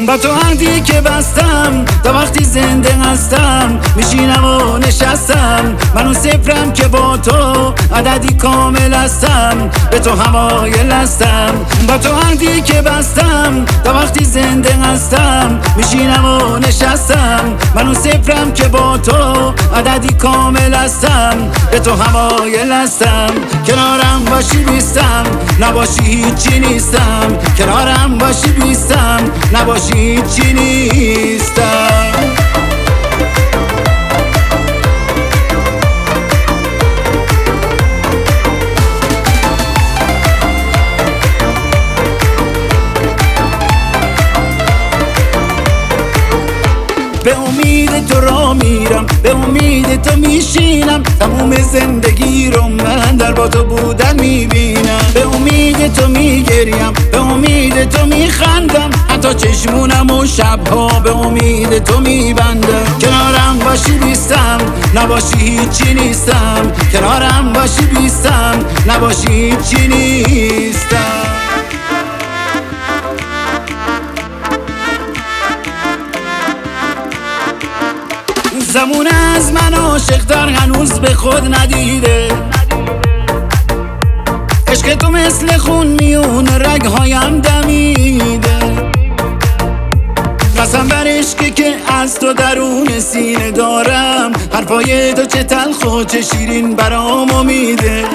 با تو عهدی که بستم تا وقتی زنده هستم میشینم و نشستم، من اون صفرم که با تو عددی کامل هستم، به تو همایل هستم. با تو عهدی که بستم تا وقتی زنده هستم میشینم و نشستم، من اون صفرم که با تو عددی کامل هستم، به تو همایل هستم. کنارم باشی بیستم، نباشی هیچی نیستم. کنارم باشی بیستم، نباشی هیچی نیستم. به امید تو را میرم، به امید تو میشینم، تموم زندگی رو من در با تو بودن میبینم. به امید تو میگریم، به امید تو میخندم، حتی چشمونم و شبها به امید تو میبندم. کنارم باشی بیستم، نباشی هیچی نیستم. کنارم باشی بیستم، نباشی هیچی نیستم. زمون از من عاشق‌تر هنوز به خود ندیده، عشق تو مثل خون میون رگ‌هایم دمیده. قسم بر عشقی که از تو درون سینه دارم، حرفای تو چه تلخ و چه شیرین برام امیده.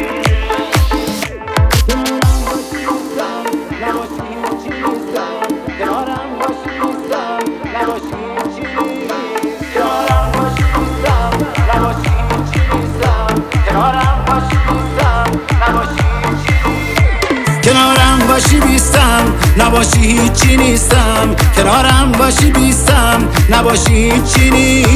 کنارم باشی بیستم، نباشی هیچی نیستم. کنارم باشی بیستم، نباشی هیچی نیستم.